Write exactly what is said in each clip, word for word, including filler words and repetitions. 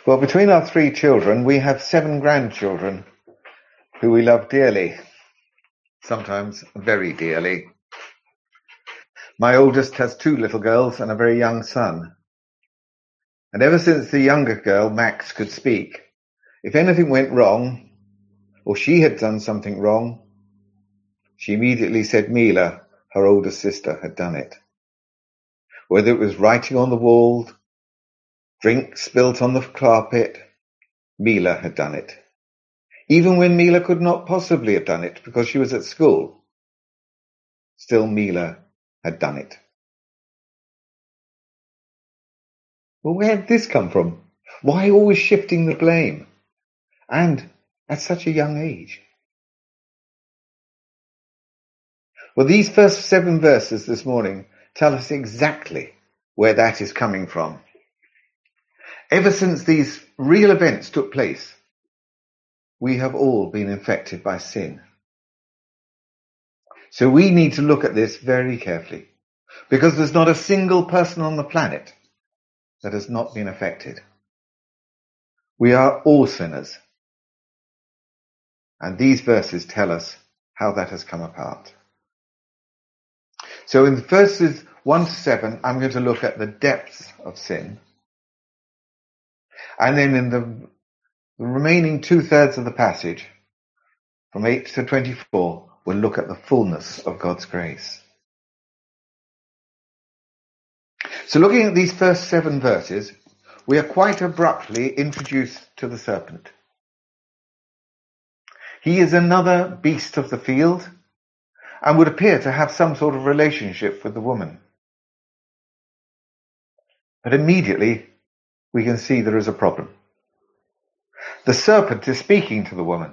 Well, between our three children, we have seven grandchildren who we love dearly, sometimes very dearly. My oldest has two little girls and a very young son. And ever since the younger girl, Max, could speak, if anything went wrong, or she had done something wrong, she immediately said Mila, her older sister, had done it. Whether it was writing on the wall, drink spilt on the carpet, Mila had done it. Even when Mila could not possibly have done it because she was at school, still Mila had done it. Well, where did this come from? Why always shifting the blame? And at such a young age? Well, these first seven verses this morning tell us exactly where that is coming from. Ever since these real events took place, we have all been infected by sin. So we need to look at this very carefully, because there's not a single person on the planet that has not been affected. We are all sinners. And these verses tell us how that has come about. So in verses one to seven, I'm going to look at the depths of sin. And then in the The remaining two-thirds of the passage, from eight to twenty-four, will look at the fullness of God's grace. So looking at these first seven verses, we are quite abruptly introduced to the serpent. He is another beast of the field and would appear to have some sort of relationship with the woman. But immediately we can see there is a problem. The serpent is speaking to the woman.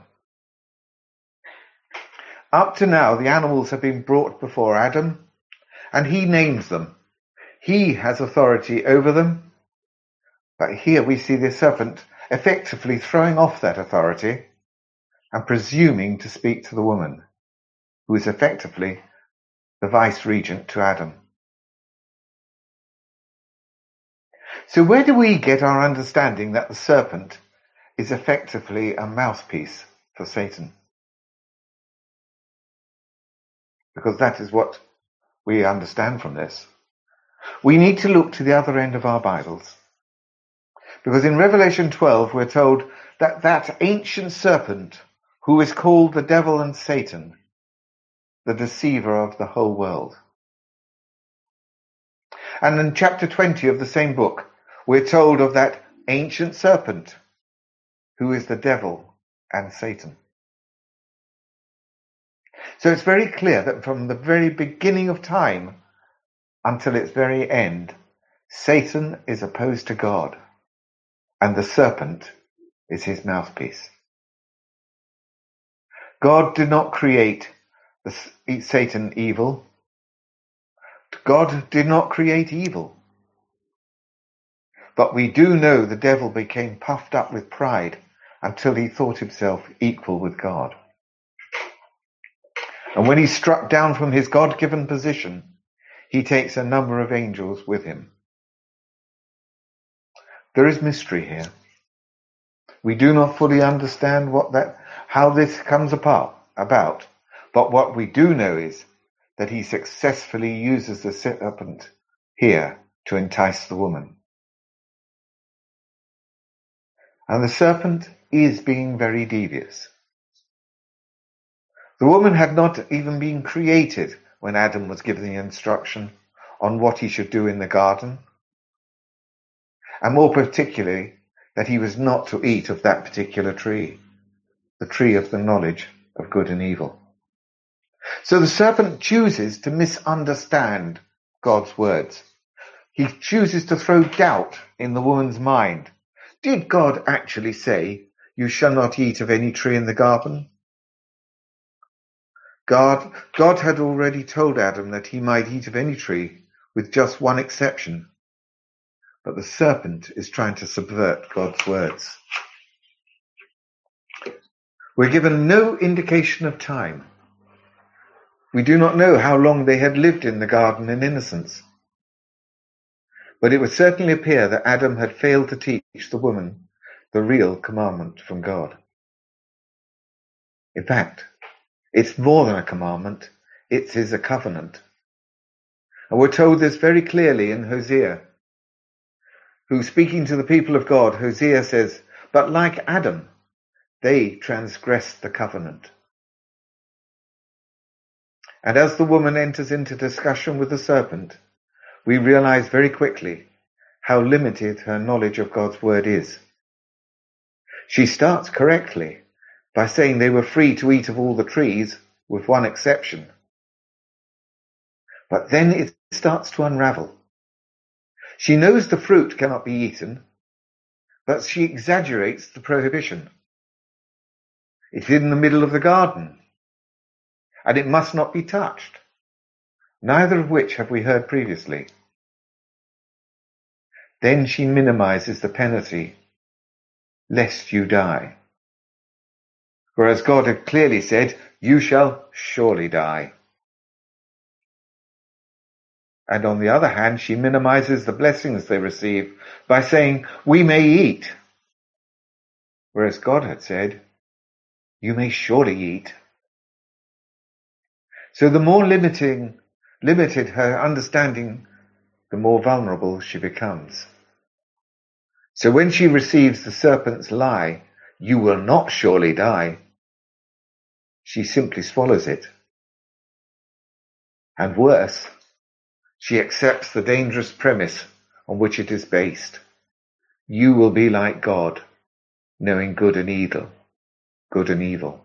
Up to now, the animals have been brought before Adam, and he names them. He has authority over them. But here we see the serpent effectively throwing off that authority and presuming to speak to the woman, who is effectively the vice-regent to Adam. So where do we get our understanding that the serpent is effectively a mouthpiece for Satan? Because that is what we understand from this. We need to look to the other end of our Bibles. Because in Revelation twelve, we're told that that ancient serpent, who is called the devil and Satan, the deceiver of the whole world. And in chapter twenty of the same book, we're told of that ancient serpent, who is the devil and Satan. So it's very clear that from the very beginning of time until its very end, Satan is opposed to God, and the serpent is his mouthpiece. God did not create the, Satan evil. God did not create evil. But we do know the devil became puffed up with pride until he thought himself equal with God. And when he struck down from his God-given position, he takes a number of angels with him. There is mystery here. We do not fully understand what that, how this comes apart, about, but what we do know is that he successfully uses the serpent here to entice the woman. And the serpent is being very devious. The woman had not even been created when Adam was given the instruction on what he should do in the garden, and more particularly that he was not to eat of that particular tree, the tree of the knowledge of good and evil. So the serpent chooses to misunderstand God's words. He chooses to throw doubt in the woman's mind. Did God actually say, "You shall not eat of any tree in the garden"? God, God had already told Adam that he might eat of any tree, with just one exception. But the serpent is trying to subvert God's words. We're given no indication of time. We do not know how long they had lived in the garden in innocence. But it would certainly appear that Adam had failed to teach the woman the real commandment from God. In fact, it's more than a commandment, it is a covenant. And we're told this very clearly in Hosea, who, speaking to the people of God, Hosea says, "But like Adam, they transgressed the covenant." And as the woman enters into discussion with the serpent, we realize very quickly how limited her knowledge of God's word is. She starts correctly by saying they were free to eat of all the trees, with one exception. But then it starts to unravel. She knows the fruit cannot be eaten, but she exaggerates the prohibition. It's in the middle of the garden, and it must not be touched, neither of which have we heard previously. Then she minimizes the penalty, lest you die. Whereas God had clearly said, "You shall surely die." And on the other hand, she minimizes the blessings they receive by saying, "We may eat." Whereas God had said, "You may surely eat." So the more limiting, limited her understanding, the more vulnerable she becomes. So when she receives the serpent's lie, "You will not surely die," she simply swallows it. And worse, she accepts the dangerous premise on which it is based. You will be like God, knowing good and evil, good and evil.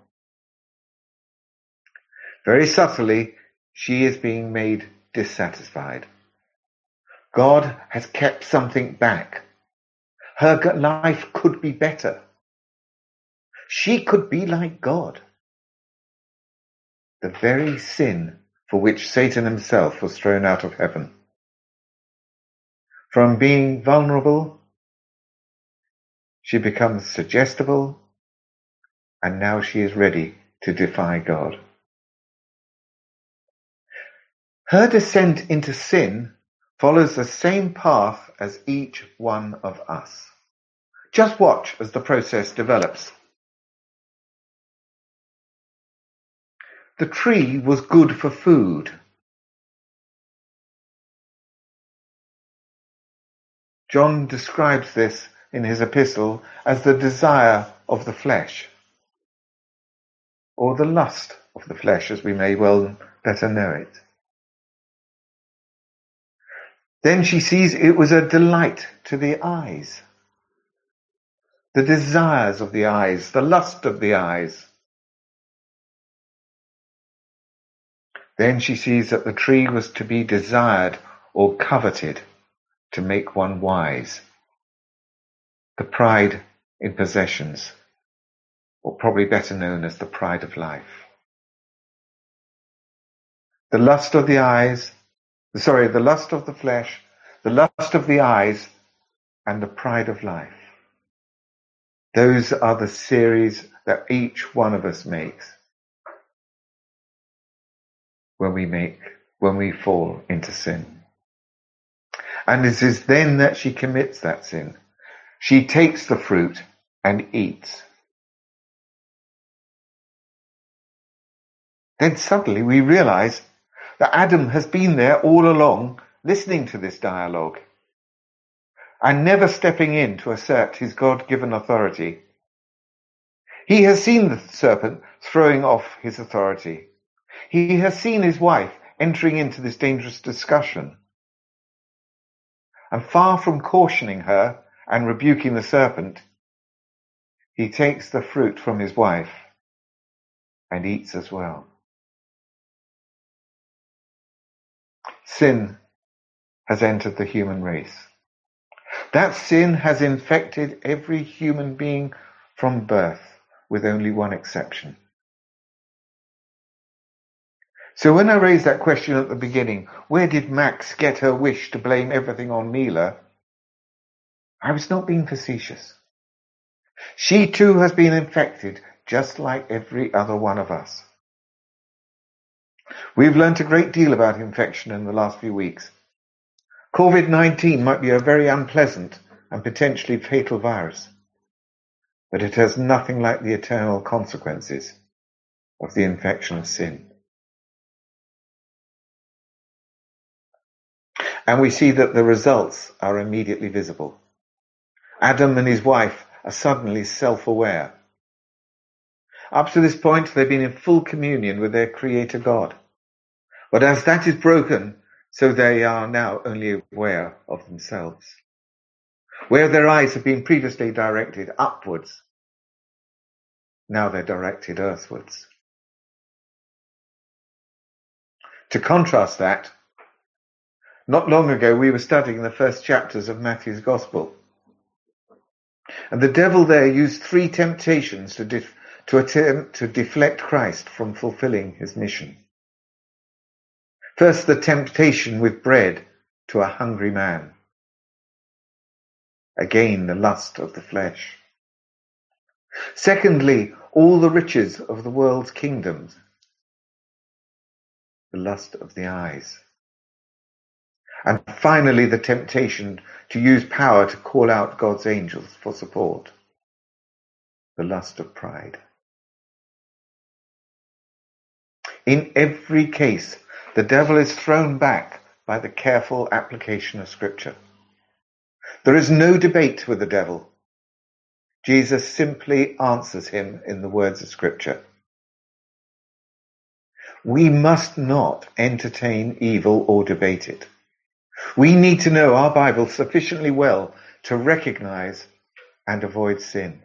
Very subtly, she is being made dissatisfied. God has kept something back. Her life could be better. She could be like God. The very sin for which Satan himself was thrown out of heaven. From being vulnerable, she becomes suggestible, and now she is ready to defy God. Her descent into sin follows the same path as each one of us. Just watch as the process develops. The tree was good for food. John describes this in his epistle as the desire of the flesh, or the lust of the flesh, as we may well better know it. Then she sees it was a delight to the eyes, the desires of the eyes, the lust of the eyes. Then she sees that the tree was to be desired or coveted to make one wise. The pride in possessions, or probably better known as the pride of life. The lust of the eyes, sorry, the lust of the flesh, the lust of the eyes, and the pride of life. Those are the series that each one of us makes when we make, when we fall into sin. And it is then that she commits that sin. She takes the fruit and eats. Then suddenly we realize that Adam has been there all along, listening to this dialogue and never stepping in to assert his God-given authority. He has seen the serpent throwing off his authority. He has seen his wife entering into this dangerous discussion. And far from cautioning her and rebuking the serpent, he takes the fruit from his wife and eats as well. Sin has entered the human race. That sin has infected every human being from birth, with only one exception. So when I raised that question at the beginning, where did Max get her wish to blame everything on Mila? I was not being facetious. She too has been infected, just like every other one of us. We've learnt a great deal about infection in the last few weeks. COVID nineteen might be a very unpleasant and potentially fatal virus. but it has nothing like the eternal consequences of the infection of sin. And we see that the results are immediately visible. Adam and his wife are suddenly self-aware. Up to this point, they've been in full communion with their Creator God. But as that is broken, so they are now only aware of themselves. Where their eyes have been previously directed upwards, now they're directed earthwards. To contrast that, not long ago we were studying the first chapters of Matthew's Gospel. And the devil there used three temptations to, def- to attempt to deflect Christ from fulfilling his mission. First, the temptation with bread to a hungry man. Again, the lust of the flesh. Secondly, all the riches of the world's kingdoms. The lust of the eyes. And finally, the temptation to use power to call out God's angels for support. The lust of pride. In every case, the devil is thrown back by the careful application of Scripture. There is no debate with the devil. Jesus simply answers him in the words of Scripture. We must not entertain evil or debate it. We need to know our Bible sufficiently well to recognize and avoid sin.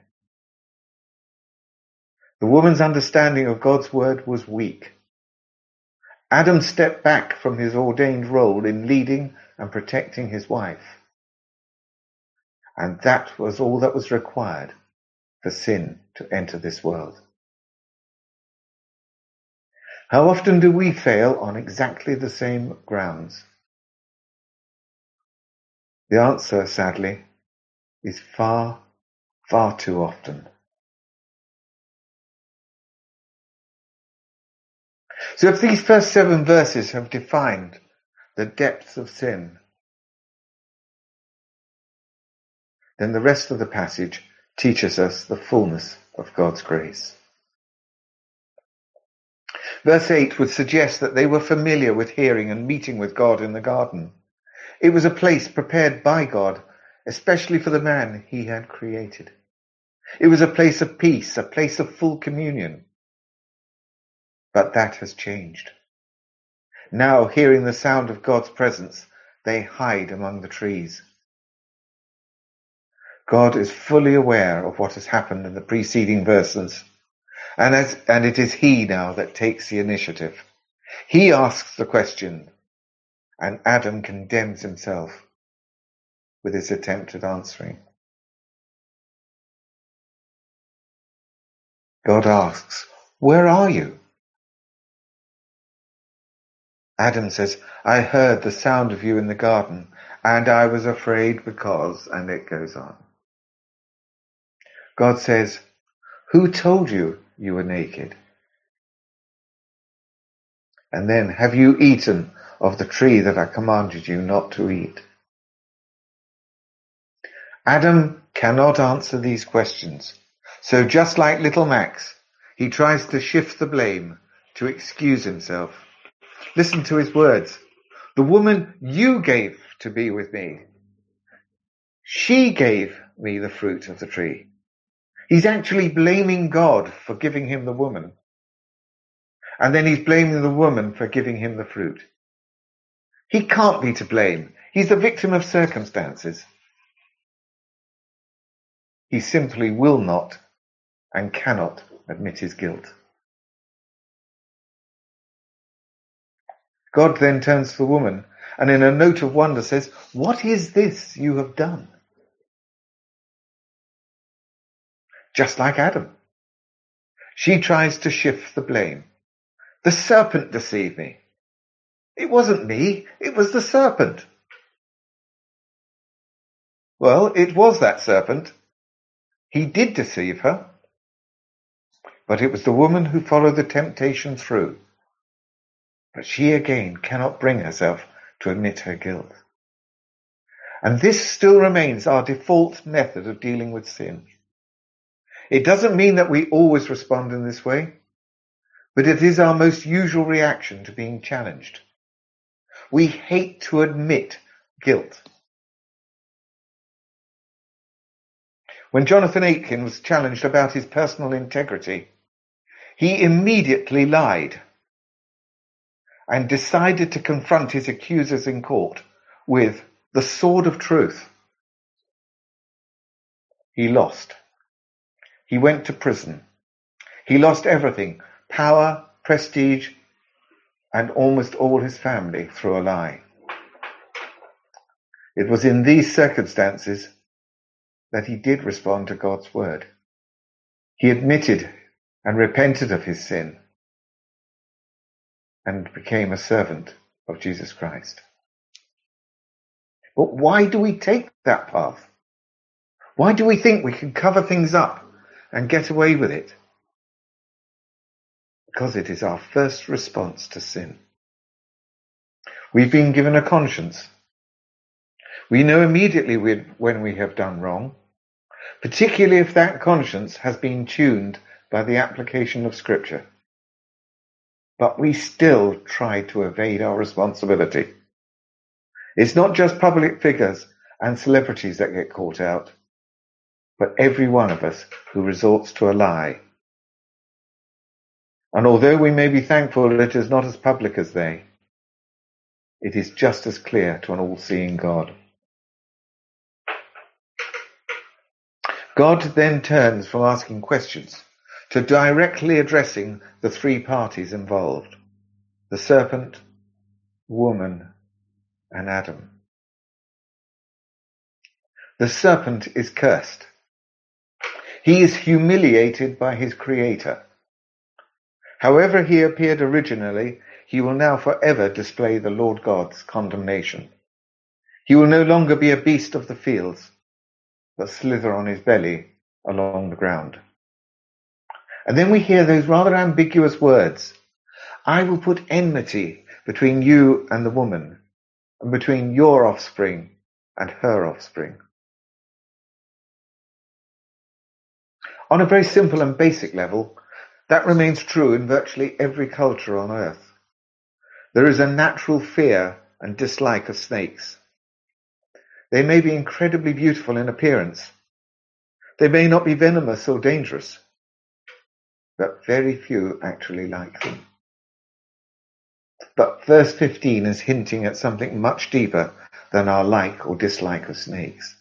The woman's understanding of God's word was weak. Adam stepped back from his ordained role in leading and protecting his wife. And that was all that was required for sin to enter this world. How often do we fail on exactly the same grounds? The answer, sadly, is far, far too often. So if these first seven verses have defined the depths of sin, then the rest of the passage teaches us the fullness of God's grace. Verse eight would suggest that they were familiar with hearing and meeting with God in the garden. It was a place prepared by God, especially for the man he had created. It was a place of peace, a place of full communion. But that has changed. Now, hearing the sound of God's presence, they hide among the trees. God is fully aware of what has happened in the preceding verses, and, as, and it is he now that takes the initiative. He asks the question, and Adam condemns himself with his attempt at answering. God asks, "Where are you?" Adam says, "I heard the sound of you in the garden, and I was afraid because," and it goes on. God says, "Who told you you were naked? And then, have you eaten of the tree that I commanded you not to eat?" Adam cannot answer these questions. So just like little Max, he tries to shift the blame, to excuse himself. Listen to his words. "The woman you gave to be with me, she gave me the fruit of the tree." He's actually blaming God for giving him the woman. And then he's blaming the woman for giving him the fruit. He can't be to blame. He's the victim of circumstances. He simply will not and cannot admit his guilt. God then turns to the woman and in a note of wonder says, "What is this you have done?" Just like Adam, she tries to shift the blame. "The serpent deceived me." It wasn't me, it was the serpent. Well, it was that serpent. He did deceive her. But it was the woman who followed the temptation through. But she again cannot bring herself to admit her guilt. And this still remains our default method of dealing with sin. It doesn't mean that we always respond in this way, but it is our most usual reaction to being challenged. We hate to admit guilt. When Jonathan Aitken was challenged about his personal integrity, he immediately lied and decided to confront his accusers in court with the sword of truth. He lost. He went to prison. He lost everything, power, prestige, and almost all his family through a lie. It was in these circumstances that he did respond to God's word. He admitted and repented of his sin and became a servant of Jesus Christ. But why do we take that path? Why do we think we can cover things up and get away with it? Because it is our first response to sin. We've been given a conscience. We know immediately when we have done wrong, particularly if that conscience has been tuned by the application of Scripture. But we still try to evade our responsibility. It's not just public figures and celebrities that get caught out, but every one of us who resorts to a lie. And although we may be thankful it is not as public as they, it is just as clear to an all-seeing God. God then turns from asking questions to directly addressing the three parties involved: the serpent, woman, and Adam. The serpent is cursed. He is humiliated by his creator. However he appeared originally, he will now forever display the Lord God's condemnation. He will no longer be a beast of the fields, but slither on his belly along the ground. And then we hear those rather ambiguous words: I will put enmity between you and the woman, and between your offspring and her offspring. On a very simple and basic level, that remains true in virtually every culture on earth. There is a natural fear and dislike of snakes. They may be incredibly beautiful in appearance. They may not be venomous or dangerous, but very few actually like them. But verse fifteen is hinting at something much deeper than our like or dislike of snakes.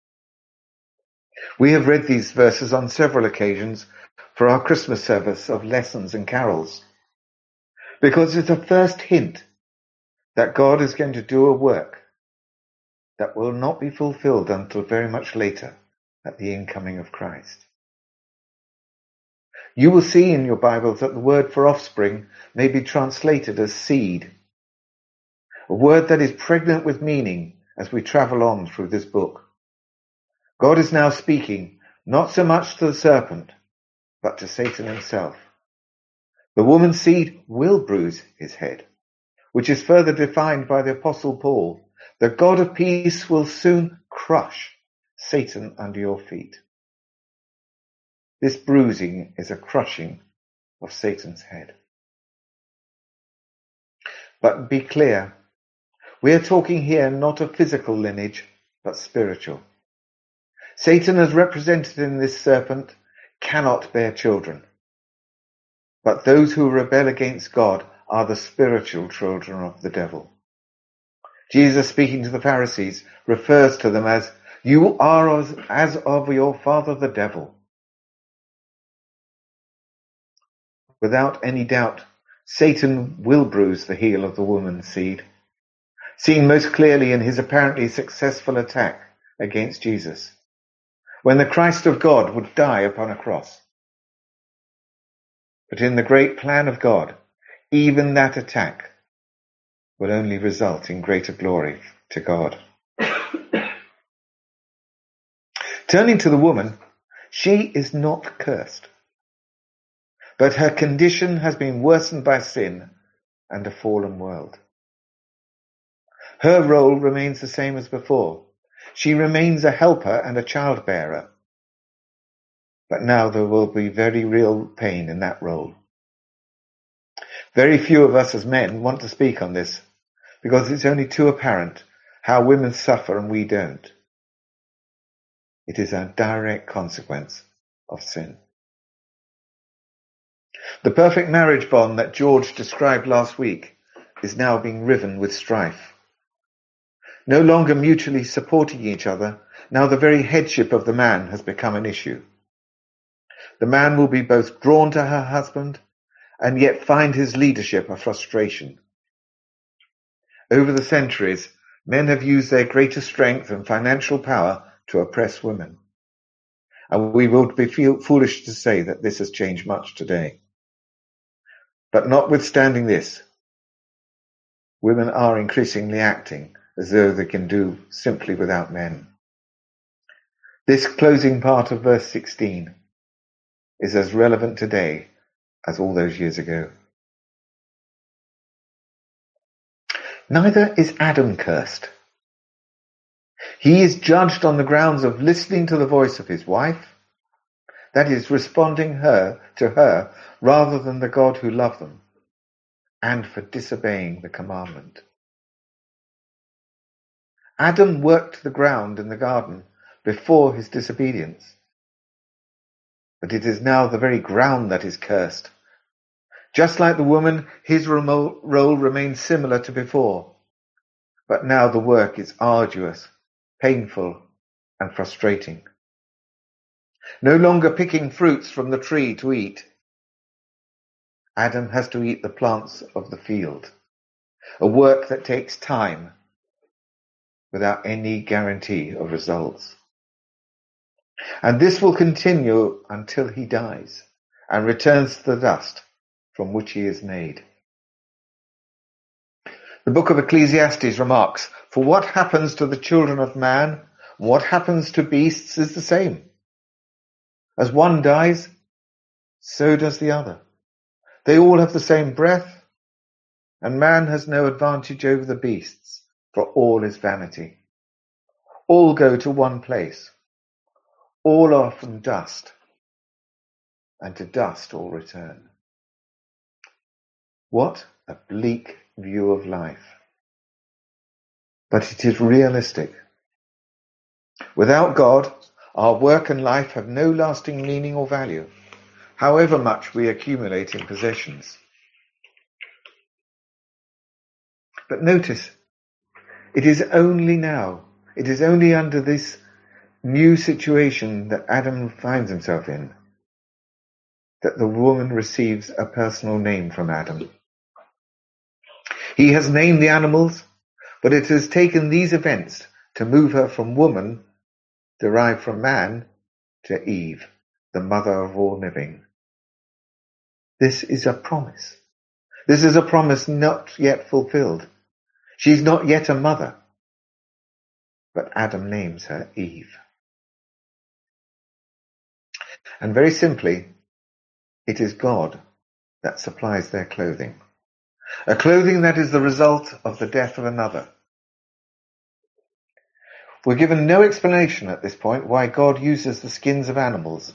We have read these verses on several occasions for our Christmas service of lessons and carols, because it's a first hint that God is going to do a work that will not be fulfilled until very much later at the incoming of Christ. You will see in your Bibles that the word for offspring may be translated as seed, a word that is pregnant with meaning as we travel on through this book. God is now speaking not so much to the serpent, but to Satan himself. The woman's seed will bruise his head, which is further defined by the Apostle Paul. The God of peace will soon crush Satan under your feet. This bruising is a crushing of Satan's head. But be clear, we are talking here not of physical lineage, but spiritual. Satan, as represented in this serpent, cannot bear children. But those who rebel against God are the spiritual children of the devil. Jesus, speaking to the Pharisees, refers to them as, "You are as, as of your father the devil." Without any doubt, Satan will bruise the heel of the woman's seed, seen most clearly in his apparently successful attack against Jesus, when the Christ of God would die upon a cross. But in the great plan of God, even that attack will only result in greater glory to God. Turning to the woman, she is not cursed, but her condition has been worsened by sin and a fallen world. Her role remains the same as before. She remains a helper and a childbearer. but now there will be very real pain in that role. Very few of us as men want to speak on this, because it's only too apparent how women suffer and we don't. It is a direct consequence of sin. The perfect marriage bond that George described last week is now being riven with strife. No longer mutually supporting each other, now the very headship of the man has become an issue. The man will be both drawn to her husband and yet find his leadership a frustration. Over the centuries, men have used their greater strength and financial power to oppress women. And we would be foolish to say that this has changed much today. But notwithstanding this, women are increasingly acting as though they can do simply without men. This closing part of verse sixteen is as relevant today as all those years ago. Neither is Adam cursed. He is judged on the grounds of listening to the voice of his wife, that is, responding her to her rather than the God who loved them, and for disobeying the commandment. Adam worked the ground in the garden before his disobedience, but it is now the very ground that is cursed. Just like the woman, his role remains similar to before, but now the work is arduous, painful, and frustrating. No longer picking fruits from the tree to eat. Adam has to eat the plants of the field, a work that takes time without any guarantee of results. And this will continue until he dies and returns to the dust from which he is made. The book of Ecclesiastes remarks, "For what happens to the children of man, what happens to beasts is the same. As one dies, so does the other. They all have the same breath, and man has no advantage over the beasts, for all is vanity. All go to one place. All are from dust, and to dust all return." What a bleak view of life. But it is realistic. Without God, our work and life have no lasting meaning or value, however much we accumulate in possessions. But notice, it is only now, it is only under this new situation that Adam finds himself in, that the woman receives a personal name from Adam. He has named the animals, but it has taken these events to move her from woman, derived from man, to Eve, the mother of all living. This is a promise. This is a promise not yet fulfilled. She's not yet a mother, but Adam names her Eve. And very simply, it is God that supplies their clothing. A clothing that is the result of the death of another. We're given no explanation at this point why God uses the skins of animals.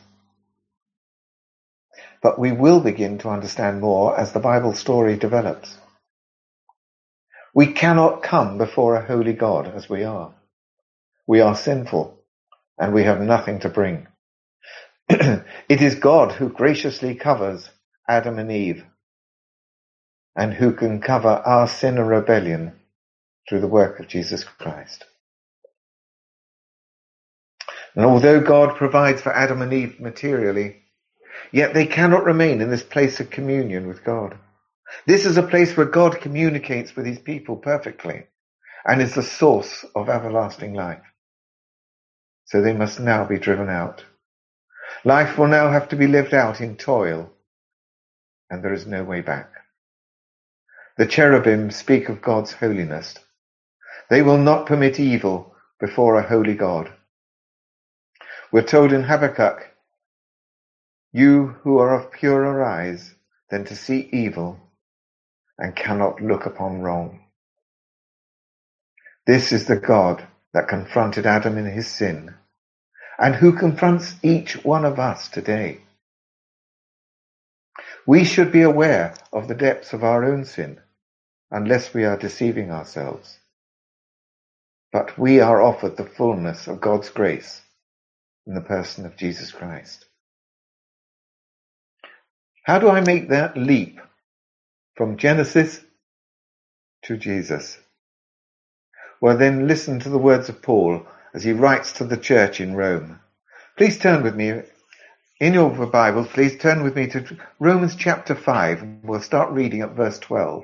But we will begin to understand more as the Bible story develops. We cannot come before a holy God as we are. We are sinful, and we have nothing to bring. It is God who graciously covers Adam and Eve, and who can cover our sin and rebellion through the work of Jesus Christ. And although God provides for Adam and Eve materially, yet they cannot remain in this place of communion with God. This is a place where God communicates with his people perfectly and is the source of everlasting life. So they must now be driven out. Life will now have to be lived out in toil, and there is no way back. The cherubim speak of God's holiness. They will not permit evil before a holy God. We're told in Habakkuk, "You who are of purer eyes than to see evil and cannot look upon wrong." This is the God that confronted Adam in his sin and who confronts each one of us today. We should be aware of the depths of our own sin, unless we are deceiving ourselves. But we are offered the fullness of God's grace in the person of Jesus Christ. How do I make that leap from Genesis to Jesus? Well, then listen to the words of Paul as he writes to the church in Rome. Please turn with me, in your Bible, please turn with me to Romans chapter five. We'll start reading at verse twelve.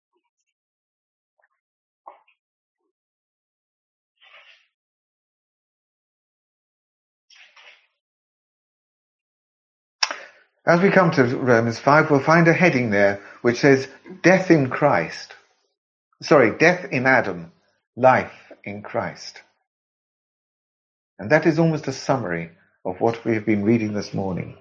As we come to Romans five, we'll find a heading there which says, Death in Christ. Sorry, Death in Adam, Life in Christ. And that is almost a summary of what we have been reading this morning.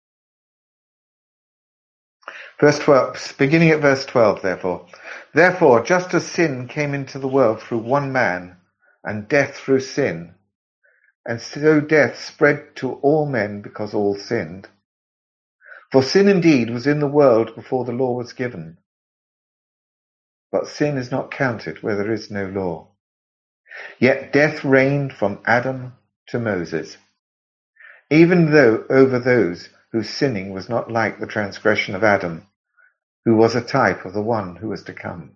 Verse twelve, beginning at verse twelve, therefore. Therefore, just as sin came into the world through one man, and death through sin, and so death spread to all men because all sinned. For sin indeed was in the world before the law was given. But sin is not counted where there is no law. Yet death reigned from Adam to Moses, even though over those whose sinning was not like the transgression of Adam, who was a type of the one who was to come.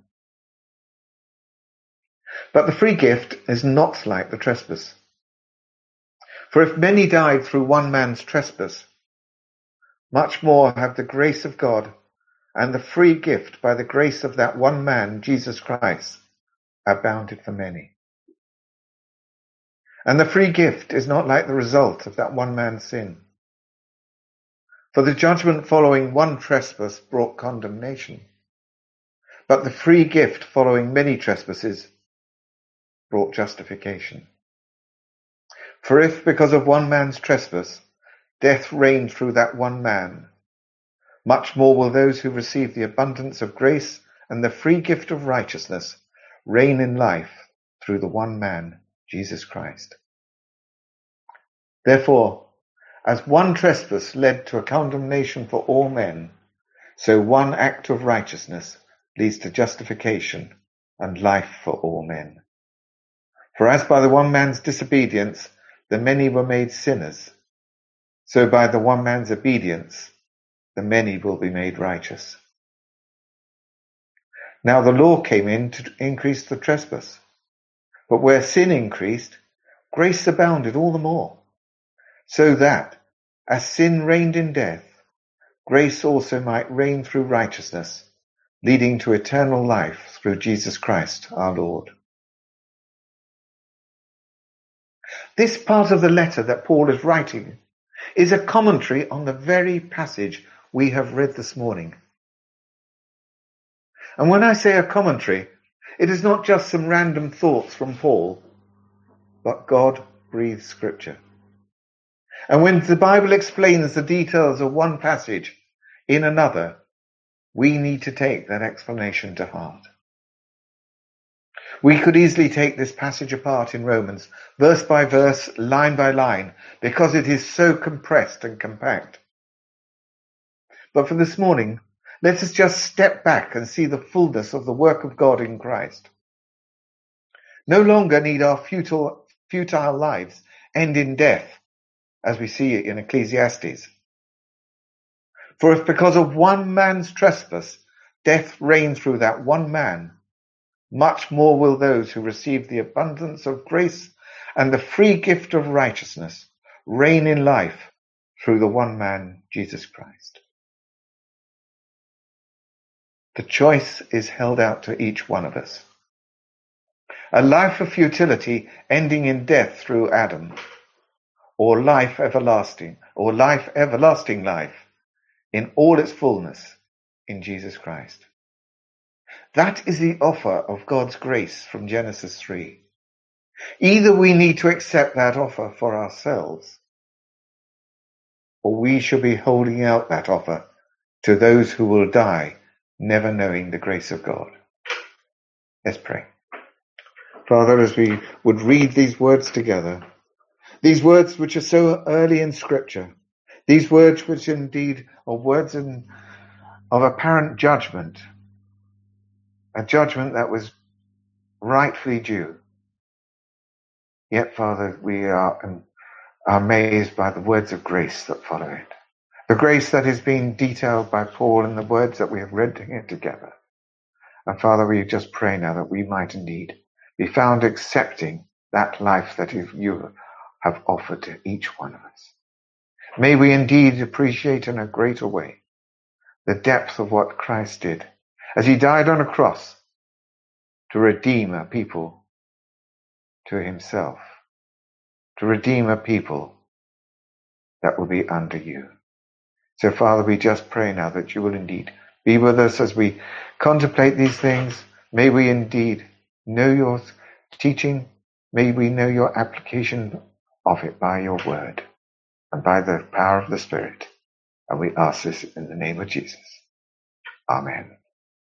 But the free gift is not like the trespass. For if many died through one man's trespass, much more have the grace of God and the free gift by the grace of that one man, Jesus Christ, abounded for many. And the free gift is not like the result of that one man's sin. For the judgment following one trespass brought condemnation, but the free gift following many trespasses brought justification. For if, because of one man's trespass, death reigned through that one man, much more will those who receive the abundance of grace and the free gift of righteousness reign in life through the one man, Jesus Christ. Therefore, as one trespass led to a condemnation for all men, so one act of righteousness leads to justification and life for all men. For as by the one man's disobedience the many were made sinners, so by the one man's obedience the many will be made righteous. Now the law came in to increase the trespass, but where sin increased, grace abounded all the more, so that, as sin reigned in death, grace also might reign through righteousness, leading to eternal life through Jesus Christ our Lord. This part of the letter that Paul is writing is a commentary on the very passage we have read this morning. And when I say a commentary, it is not just some random thoughts from Paul, but God-breathed scripture. And when the Bible explains the details of one passage in another, we need to take that explanation to heart. We could easily take this passage apart in Romans, verse by verse, line by line, because it is so compressed and compact. But for this morning, let us just step back and see the fullness of the work of God in Christ. No longer need our futile, futile lives end in death, as we see in Ecclesiastes. For if because of one man's trespass, death reigned through that one man, much more will those who receive the abundance of grace and the free gift of righteousness reign in life through the one man, Jesus Christ. The choice is held out to each one of us. A life of futility ending in death through Adam, or life everlasting, or life everlasting life in all its fullness in Jesus Christ. That is the offer of God's grace from Genesis three. Either we need to accept that offer for ourselves, or we shall be holding out that offer to those who will die never knowing the grace of God. Let's pray. Father, as we would read these words together, These words which are so early in Scripture, these words which indeed are words in, of apparent judgment, a judgment that was rightfully due. Yet, Father, we are amazed by the words of grace that follow it. The grace that is being detailed by Paul in the words that we have read here together. And Father, we just pray now that we might indeed be found accepting that life that you have offered to each one of us. May we indeed appreciate in a greater way the depth of what Christ did as he died on a cross to redeem a people to himself, to redeem a people that will be under you. So, Father, we just pray now that you will indeed be with us as we contemplate these things. May we indeed know your teaching. May we know your application of it by your word and by the power of the Spirit. And we ask this in the name of Jesus. Amen.